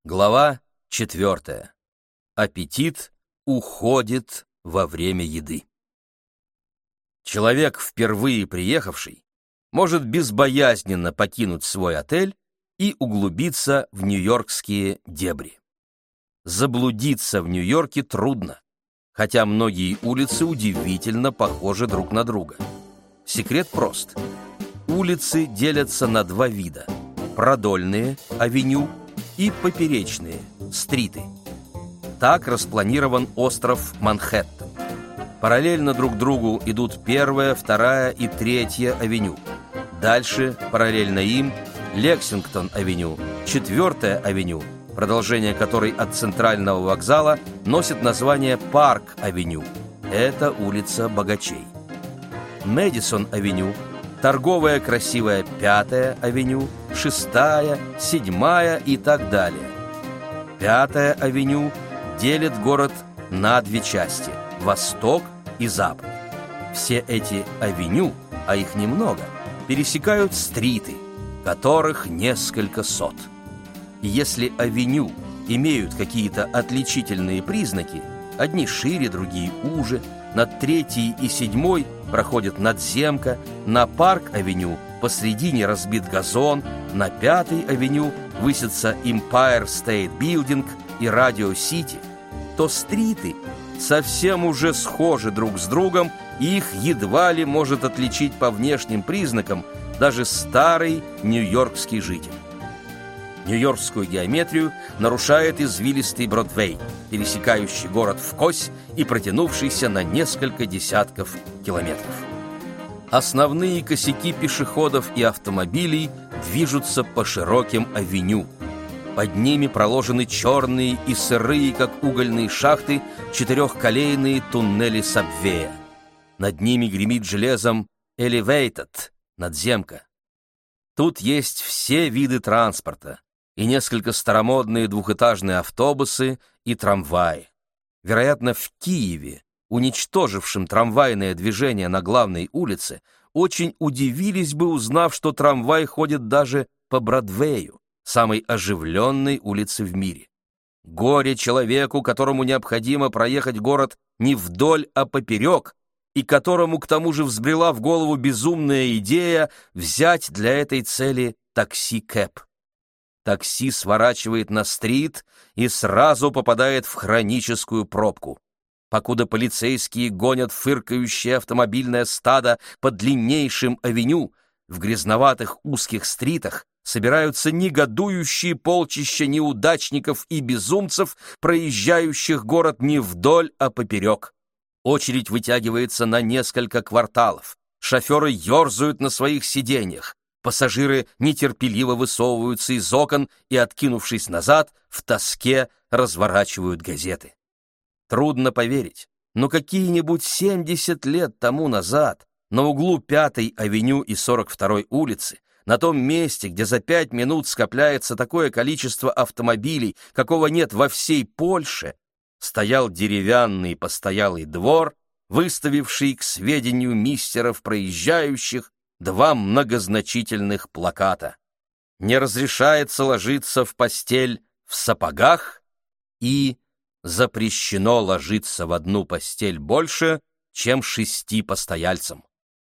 Глава 4. Аппетит уходит во время еды. Человек, впервые приехавший, может безбоязненно покинуть свой отель и углубиться в нью-йоркские дебри. Заблудиться в Нью-Йорке трудно, хотя многие улицы удивительно похожи друг на друга. Секрет прост. Улицы делятся на два вида: продольные, авеню, и поперечные, стриты. Так распланирован остров Манхэттен. Параллельно друг другу идут первая, вторая и третья авеню. Дальше, параллельно им, Лексингтон-авеню, четвертая авеню, продолжение которой от центрального вокзала носит название Парк-авеню. Это улица богачей. Мэдисон-авеню, торговая красивая пятая авеню, шестая, седьмая и так далее. Пятая авеню делит город на две части – восток и запад. Все эти авеню, а их немного, пересекают стриты, которых несколько сот. И если авеню имеют какие-то отличительные признаки, одни шире, другие уже, над третьей и седьмой проходит надземка, на Парк-авеню посредине разбит газон, на Пятой авеню высится Empire State Building и Radio City, то стриты совсем уже схожи друг с другом, и их едва ли может отличить по внешним признакам даже старый нью-йоркский житель. Нью-йоркскую геометрию нарушает извилистый Бродвей, пересекающий город вкось и протянувшийся на несколько десятков километров. Основные косяки пешеходов и автомобилей движутся по широким авеню. Под ними проложены черные и сырые, как угольные шахты, четырехколейные туннели сабвея. Над ними гремит железом Elevated, надземка. Тут есть все виды транспорта и несколько старомодные двухэтажные автобусы и трамваи. Вероятно, в Киеве, уничтожившем трамвайное движение на главной улице, очень удивились бы, узнав, что трамвай ходит даже по Бродвею, самой оживленной улице в мире. Горе человеку, которому необходимо проехать город не вдоль, а поперек, и которому к тому же взбрела в голову безумная идея взять для этой цели такси-кэб. Такси сворачивает на стрит и сразу попадает в хроническую пробку. Покуда полицейские гонят фыркающее автомобильное стадо по длиннейшим авеню, в грязноватых узких стритах собираются негодующие полчища неудачников и безумцев, проезжающих город не вдоль, а поперек. Очередь вытягивается на несколько кварталов. Шоферы ерзают на своих сиденьях. Пассажиры нетерпеливо высовываются из окон и, откинувшись назад, в тоске разворачивают газеты. Трудно поверить, но какие-нибудь 70 лет тому назад на углу 5-й авеню и 42-й улицы, на том месте, где за 5 минут скопляется такое количество автомобилей, какого нет во всей Польше, стоял деревянный постоялый двор, выставивший к сведению мистеров проезжающих два многозначительных плаката: «Не разрешается ложиться в постель в сапогах» и «Запрещено ложиться в одну постель больше, чем 6 постояльцам».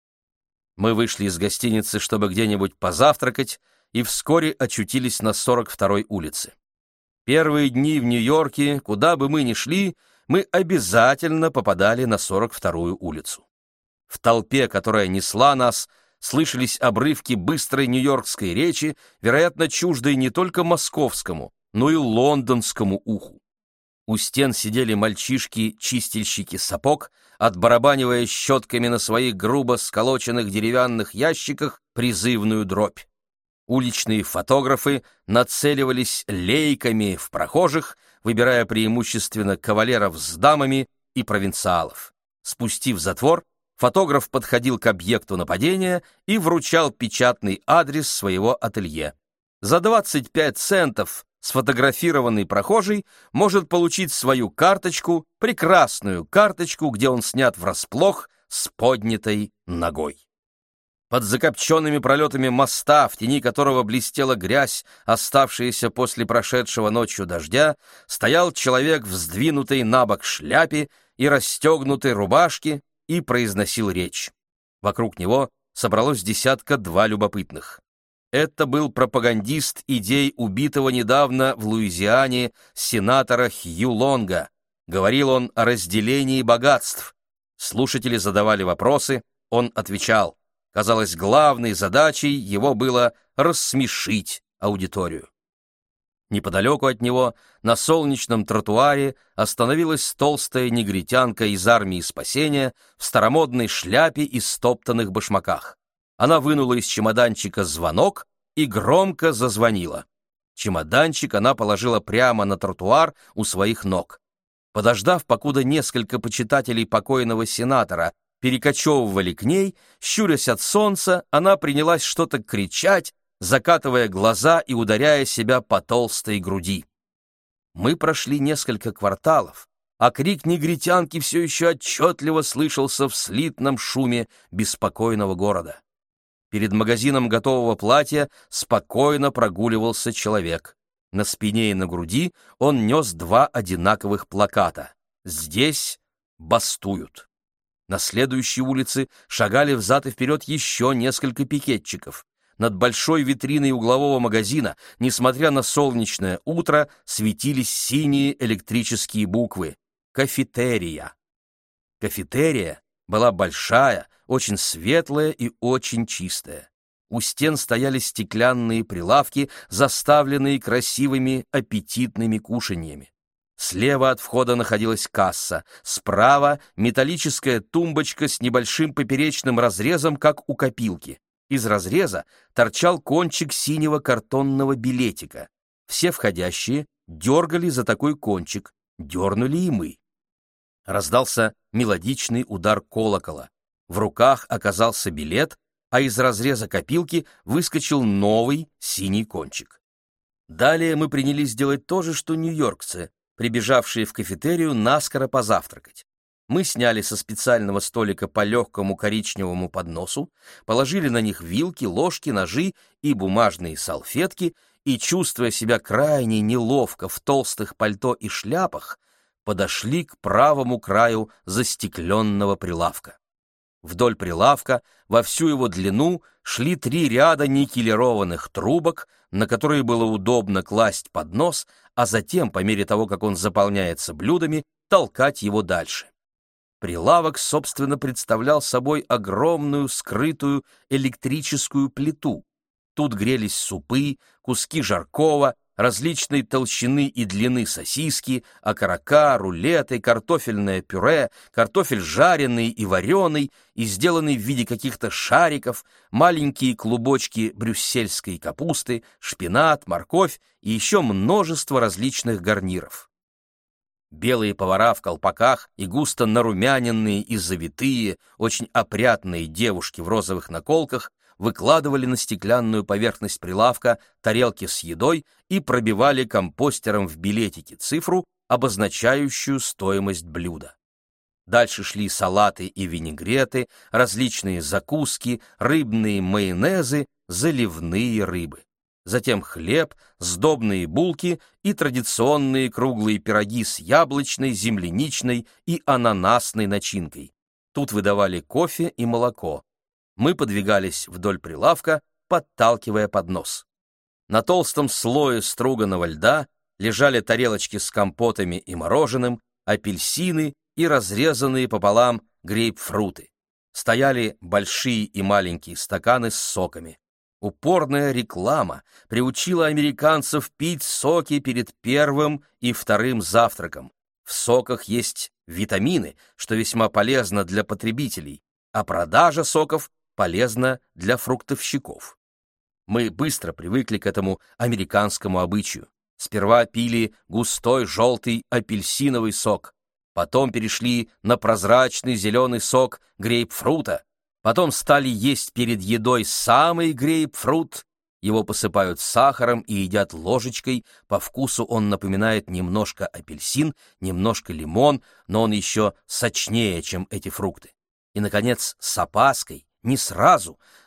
Мы вышли из гостиницы, чтобы где-нибудь позавтракать, и вскоре очутились на 42-й улице. Первые дни в Нью-Йорке, куда бы мы ни шли, мы обязательно попадали на 42-ю улицу. В толпе, которая несла нас, слышались обрывки быстрой нью-йоркской речи, вероятно, чуждой не только московскому, но и лондонскому уху. У стен сидели мальчишки-чистильщики сапог, отбарабанивая щетками на своих грубо сколоченных деревянных ящиках призывную дробь. Уличные фотографы нацеливались лейками в прохожих, выбирая преимущественно кавалеров с дамами и провинциалов. Спустив затвор, фотограф подходил к объекту нападения и вручал печатный адрес своего ателье. За 25 центов сфотографированный прохожий может получить свою карточку, прекрасную карточку, где он снят врасплох с поднятой ногой. Под закопченными пролетами моста, в тени которого блестела грязь, оставшаяся после прошедшего ночью дождя, стоял человек в сдвинутой набок шляпе и расстегнутой рубашке и произносил речь. Вокруг него собралось 10-2 любопытных. Это был пропагандист идей убитого недавно в Луизиане сенатора Хью Лонга. Говорил он о разделении богатств. Слушатели задавали вопросы, он отвечал. Казалось, главной задачей его было рассмешить аудиторию. Неподалеку от него, на солнечном тротуаре, остановилась толстая негритянка из армии спасения в старомодной шляпе и стоптанных башмаках. Она вынула из чемоданчика звонок и громко зазвонила. Чемоданчик она положила прямо на тротуар у своих ног. Подождав, покуда несколько почитателей покойного сенатора перекочевывали к ней, щурясь от солнца, она принялась что-то кричать, закатывая глаза и ударяя себя по толстой груди. Мы прошли несколько кварталов, а крик негритянки все еще отчетливо слышался в слитном шуме беспокойного города. Перед магазином готового платья спокойно прогуливался человек. На спине и на груди он нес 2 одинаковых плаката: «Здесь бастуют». На следующей улице шагали взад и вперед еще несколько пикетчиков. Над большой витриной углового магазина, несмотря на солнечное утро, светились синие электрические буквы «Кафетерия». Кафетерия была большая, очень светлая и очень чистая. У стен стояли стеклянные прилавки, заставленные красивыми аппетитными кушаньями. Слева от входа находилась касса, справа — металлическая тумбочка с небольшим поперечным разрезом, как у копилки. Из разреза торчал кончик синего картонного билетика. Все входящие дергали за такой кончик, дернули и мы. Раздался мелодичный удар колокола. В руках оказался билет, а из разреза копилки выскочил новый синий кончик. Далее мы принялись делать то же, что нью-йоркцы, прибежавшие в кафетерию наскоро позавтракать. Мы сняли со специального столика по легкому коричневому подносу, положили на них вилки, ложки, ножи и бумажные салфетки и, чувствуя себя крайне неловко в толстых пальто и шляпах, подошли к правому краю застекленного прилавка. Вдоль прилавка во всю его длину шли 3 ряда никелированных трубок, на которые было удобно класть поднос, а затем, по мере того, как он заполняется блюдами, толкать его дальше. Прилавок, собственно, представлял собой огромную скрытую электрическую плиту. Тут грелись супы, куски жаркого, различной толщины и длины сосиски, окорока, рулеты, картофельное пюре, картофель жареный и вареный и сделанный в виде каких-то шариков, маленькие клубочки брюссельской капусты, шпинат, морковь и еще множество различных гарниров. Белые повара в колпаках и густо нарумяненные и завитые, очень опрятные девушки в розовых наколках выкладывали на стеклянную поверхность прилавка тарелки с едой и пробивали компостером в билетике цифру, обозначающую стоимость блюда. Дальше шли салаты и винегреты, различные закуски, рыбные майонезы, заливные рыбы. Затем хлеб, сдобные булки и традиционные круглые пироги с яблочной, земляничной и ананасной начинкой. Тут выдавали кофе и молоко. Мы подвигались вдоль прилавка, подталкивая поднос. На толстом слое струганного льда лежали тарелочки с компотами и мороженым, апельсины и разрезанные пополам грейпфруты. Стояли большие и маленькие стаканы с соками. Упорная реклама приучила американцев пить соки перед первым и вторым завтраком. В соках есть витамины, что весьма полезно для потребителей, а продажа соков полезна для фруктовщиков. Мы быстро привыкли к этому американскому обычаю. Сперва пили густой желтый апельсиновый сок, потом перешли на прозрачный зеленый сок грейпфрута, потом стали есть перед едой самый грейпфрут, его посыпают сахаром и едят ложечкой, по вкусу он напоминает немножко апельсин, немножко лимон, но он еще сочнее, чем эти фрукты. И, наконец, с опаской, не сразу,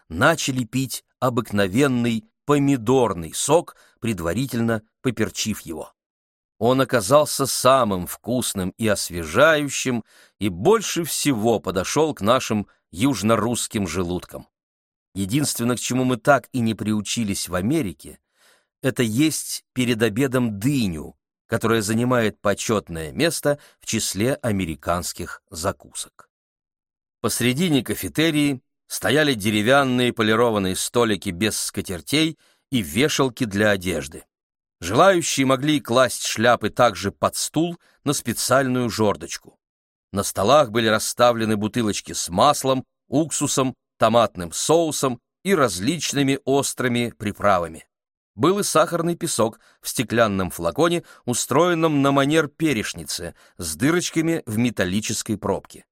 начали пить обыкновенный помидорный сок, предварительно поперчив его. Он оказался самым вкусным и освежающим, и больше всего подошел к нашим южнорусским желудкам. Единственное, к чему мы так и не приучились в Америке, это есть перед обедом дыню, которая занимает почетное место в числе американских закусок. Посредине кафетерии стояли деревянные полированные столики без скатертей и вешалки для одежды. Желающие могли класть шляпы также под стул на специальную жердочку. На столах были расставлены бутылочки с маслом, уксусом, томатным соусом и различными острыми приправами. Был и сахарный песок в стеклянном флаконе, устроенном на манер перешницы, с дырочками в металлической пробке.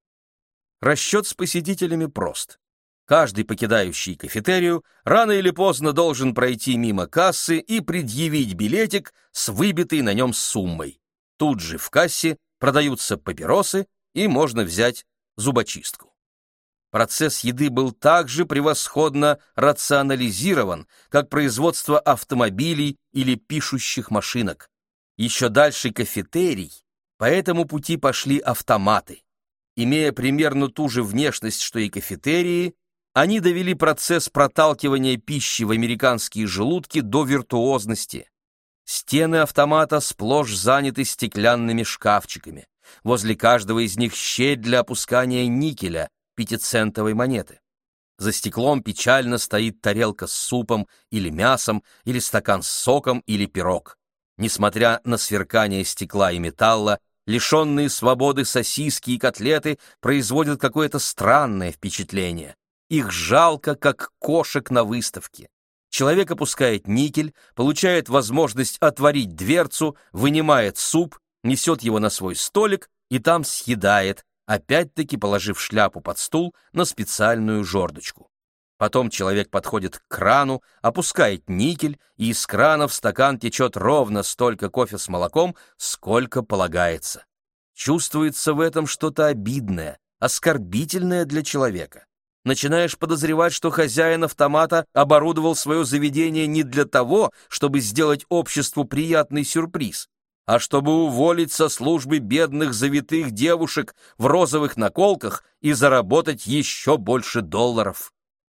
Расчет с посетителями прост. Каждый, покидающий кафетерию, рано или поздно должен пройти мимо кассы и предъявить билетик с выбитой на нем суммой. Тут же в кассе продаются папиросы, и можно взять зубочистку. Процесс еды был также превосходно рационализирован, как производство автомобилей или пишущих машинок. Еще дальше кафетерий, по этому пути пошли автоматы. Имея примерно ту же внешность, что и кафетерии, они довели процесс проталкивания пищи в американские желудки до виртуозности. Стены автомата сплошь заняты стеклянными шкафчиками. Возле каждого из них щель для опускания никеля, 5-центовой монеты. За стеклом печально стоит тарелка с супом или мясом, или стакан с соком, или пирог. Несмотря на сверкание стекла и металла, лишенные свободы сосиски и котлеты производят какое-то странное впечатление. Их жалко, как кошек на выставке. Человек опускает никель, получает возможность отворить дверцу, вынимает суп, несет его на свой столик и там съедает, опять-таки положив шляпу под стул на специальную жердочку. Потом человек подходит к крану, опускает никель, и из крана в стакан течет ровно столько кофе с молоком, сколько полагается. Чувствуется в этом что-то обидное, оскорбительное для человека. Начинаешь подозревать, что хозяин автомата оборудовал свое заведение не для того, чтобы сделать обществу приятный сюрприз, а чтобы уволить со службы бедных завитых девушек в розовых наколках и заработать еще больше долларов.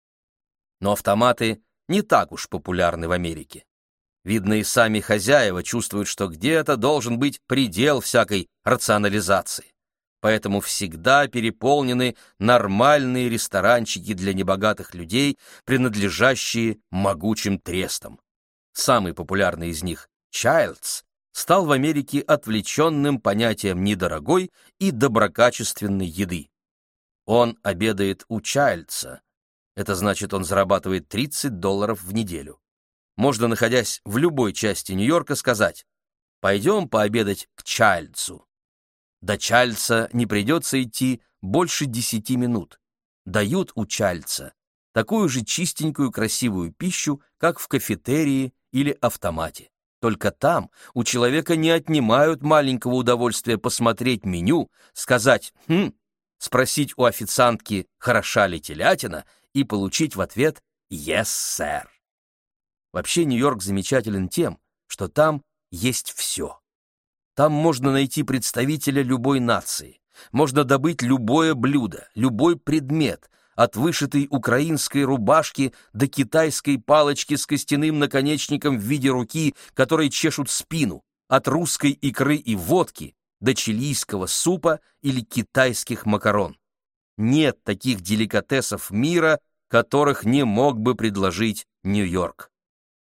Но автоматы не так уж популярны в Америке. Видно, и сами хозяева чувствуют, что где-то должен быть предел всякой рационализации. Поэтому всегда переполнены нормальные ресторанчики для небогатых людей, принадлежащие могучим трестам. Самый популярный из них, Childs, стал в Америке отвлеченным понятием недорогой и доброкачественной еды. Он обедает у Чайлдса. Это значит, он зарабатывает $30 в неделю. Можно, находясь в любой части Нью-Йорка, сказать: «Пойдем пообедать к Чайлдсу». До Чайлдса не придется идти больше 10 минут. Дают у Чайлдса такую же чистенькую красивую пищу, как в кафетерии или автомате. Только там у человека не отнимают маленького удовольствия посмотреть меню, сказать «хм», спросить у официантки, хороша ли телятина, и получить в ответ «yes, sir». Вообще Нью-Йорк замечателен тем, что там есть все. Там можно найти представителя любой нации, можно добыть любое блюдо, любой предмет, от вышитой украинской рубашки до китайской палочки с костяным наконечником в виде руки, которой чешут спину, от русской икры и водки до чилийского супа или китайских макарон. Нет таких деликатесов мира, которых не мог бы предложить Нью-Йорк.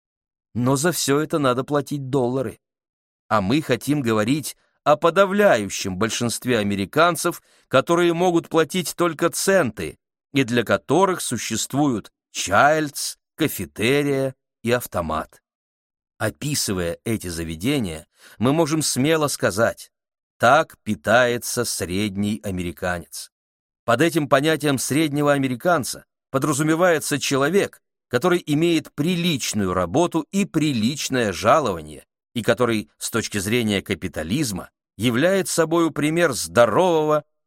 Но за все это надо платить доллары. А мы хотим говорить о подавляющем большинстве американцев, которые могут платить только центы, и для которых существуют Чайлдс, кафетерия и автомат. Описывая эти заведения, мы можем смело сказать: так питается средний американец. Под этим понятием среднего американца подразумевается человек, который имеет приличную работу и приличное жалование, и который, с точки зрения капитализма, является собою пример здорового,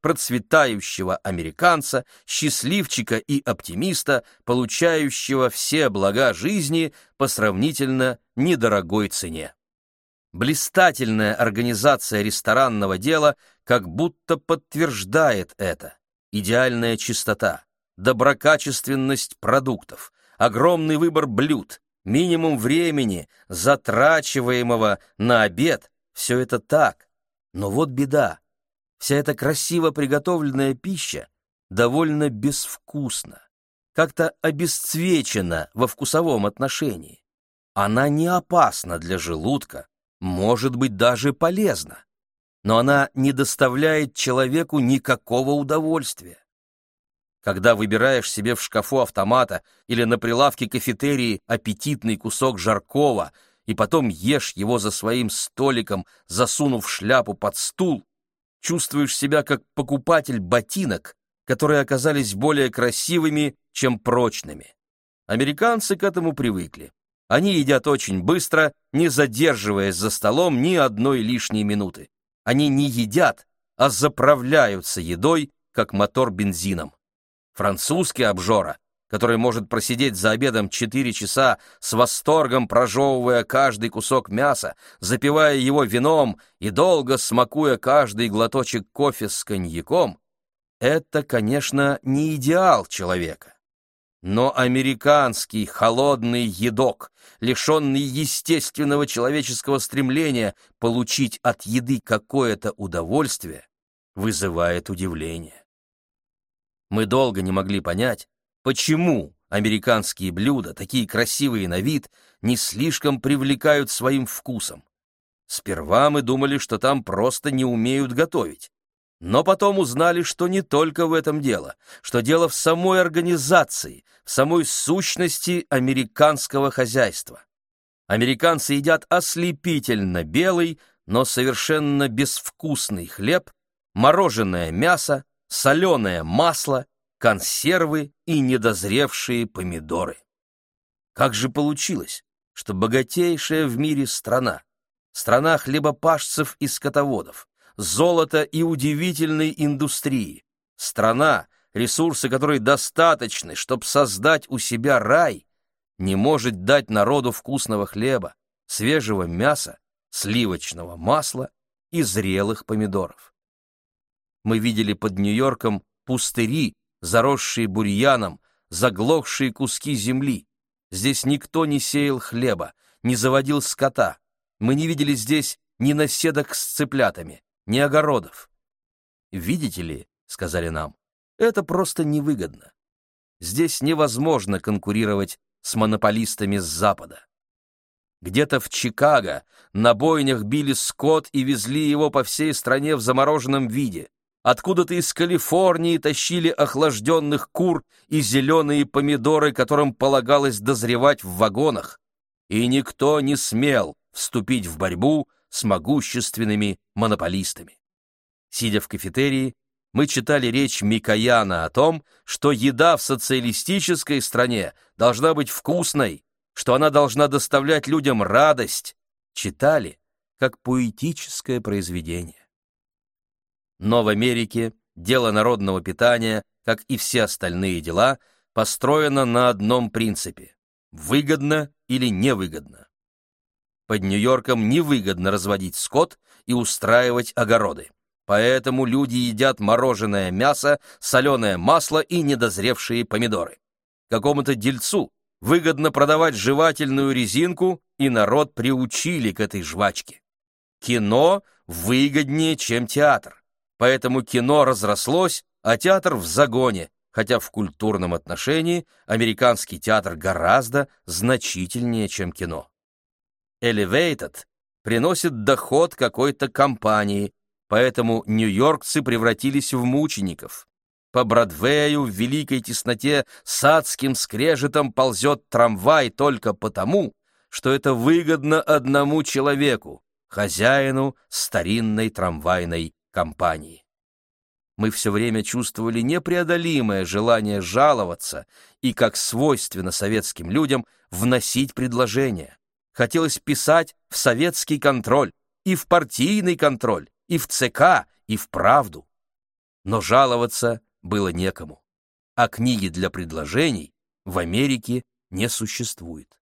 процветающего американца, счастливчика и оптимиста, получающего все блага жизни по сравнительно недорогой цене. Блистательная организация ресторанного дела как будто подтверждает это. Идеальная чистота, доброкачественность продуктов, огромный выбор блюд, минимум времени, затрачиваемого на обед – все это так. Но вот беда. Вся эта красиво приготовленная пища довольно безвкусна, как-то обесцвечена во вкусовом отношении. Она не опасна для желудка, может быть, даже полезна, но она не доставляет человеку никакого удовольствия. Когда выбираешь себе в шкафу автомата или на прилавке кафетерии аппетитный кусок жаркого и потом ешь его за своим столиком, засунув шляпу под стул, чувствуешь себя как покупатель ботинок, которые оказались более красивыми, чем прочными. Американцы к этому привыкли. Они едят очень быстро, не задерживаясь за столом ни одной лишней минуты. Они не едят, а заправляются едой, как мотор бензином. Французский обжора, который может просидеть за обедом 4 часа с восторгом прожевывая каждый кусок мяса, запивая его вином и долго смакуя каждый глоточек кофе с коньяком, это, конечно, не идеал человека. Но американский холодный едок, лишенный естественного человеческого стремления получить от еды какое-то удовольствие, вызывает удивление. Мы долго не могли понять, почему американские блюда, такие красивые на вид, не слишком привлекают своим вкусом. Сперва мы думали, что там просто не умеют готовить. Но потом узнали, что не только в этом дело, что дело в самой организации, в самой сущности американского хозяйства. Американцы едят ослепительно белый, но совершенно безвкусный хлеб, мороженое мясо, соленое масло, консервы и недозревшие помидоры. Как же получилось, что богатейшая в мире страна, страна хлебопашцев и скотоводов, золота и удивительной индустрии, страна, ресурсы которой достаточны, чтобы создать у себя рай, не может дать народу вкусного хлеба, свежего мяса, сливочного масла и зрелых помидоров? Мы видели под Нью-Йорком пустыри, заросшие бурьяном, заглохшие куски земли. Здесь никто не сеял хлеба, не заводил скота. Мы не видели здесь ни наседок с цыплятами, ни огородов. «Видите ли, — сказали нам, — это просто невыгодно. Здесь невозможно конкурировать с монополистами с Запада. Где-то в Чикаго на бойнях били скот и везли его по всей стране в замороженном виде. Откуда-то из Калифорнии тащили охлажденных кур и зеленые помидоры, которым полагалось дозревать в вагонах. И никто не смел вступить в борьбу с могущественными монополистами. Сидя в кафетерии, мы читали речь Микояна о том, что еда в социалистической стране должна быть вкусной, что она должна доставлять людям радость. Читали, как поэтическое произведение. Но в Америке дело народного питания, как и все остальные дела, построено на одном принципе – выгодно или невыгодно. Под Нью-Йорком невыгодно разводить скот и устраивать огороды. Поэтому люди едят мороженое мясо, соленое масло и недозревшие помидоры. Какому-то дельцу выгодно продавать жевательную резинку, и народ приучили к этой жвачке. Кино выгоднее, чем театр. Поэтому кино разрослось, а театр в загоне, хотя в культурном отношении американский театр гораздо значительнее, чем кино. Elevated приносит доход какой-то компании, поэтому нью-йоркцы превратились в мучеников. По Бродвею в великой тесноте с адским скрежетом ползет трамвай только потому, что это выгодно одному человеку, хозяину старинной трамвайной компании. Мы все время чувствовали непреодолимое желание жаловаться и, как свойственно советским людям, вносить предложения. Хотелось писать в советский контроль, и в партийный контроль, и в ЦК, и в «Правду». но жаловаться было некому, а книги для предложений в Америке не существует.